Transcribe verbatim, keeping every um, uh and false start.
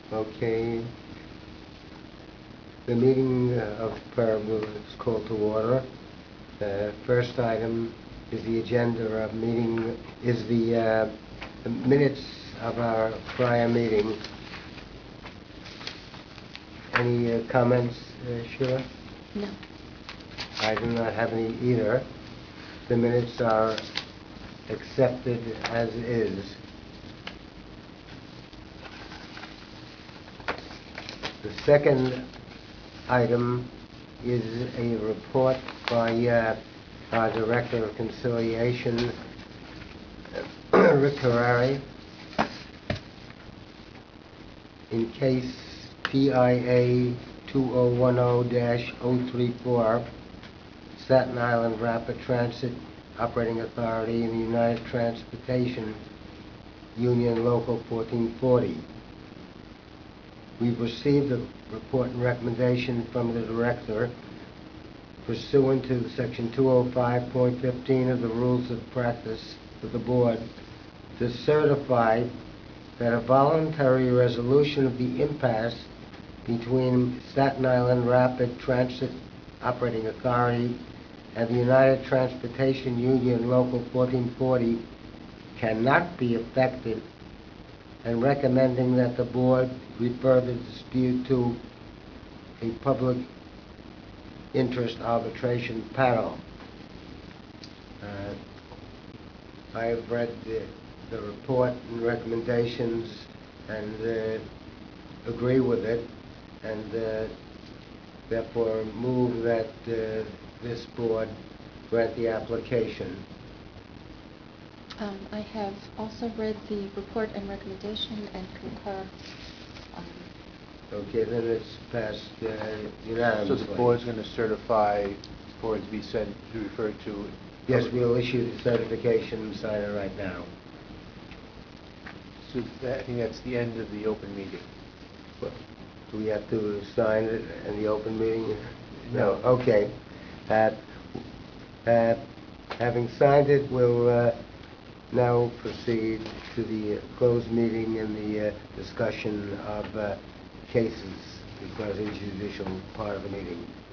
Okay. The meeting of Paragould is called to order. The first item is the agenda of meeting, is the, uh, the minutes of our prior meeting. Any uh, comments, uh, Sheila? No. I do not have any either. The minutes are accepted as is. The second item is a report by uh, our Director of Conciliation, Rick Harari, in case P I A two thousand ten dash oh thirty-four, Staten Island Rapid Transit Operating Authority and the United Transportation Union Local fourteen forty. We've received a report and recommendation from the Director pursuant to Section two oh five point fifteen of the Rules of Practice of the Board to certify that a voluntary resolution of the impasse between Staten Island Rapid Transit Operating Authority and the United Transportation Union Local fourteen forty cannot be effected, and recommending that the Board refer the dispute to a public interest arbitration panel. Uh, I have read the, the report and recommendations and uh, agree with it, and uh, therefore move that uh, this Board grant the application. Um, I have also read the report and recommendation and concur. Um, Okay, then it's passed uh, So unanimously. the board's going to certify for it to be sent, to refer to... Yes, we'll issue the certification and sign it right now. So that, I think that's the end of the open meeting. Well, do we have to sign it in the open meeting? No. Okay. Uh, uh, having signed it, we'll uh, now proceed to the uh, closed meeting and the uh, discussion of uh, cases, because it's a judicial part of the meeting.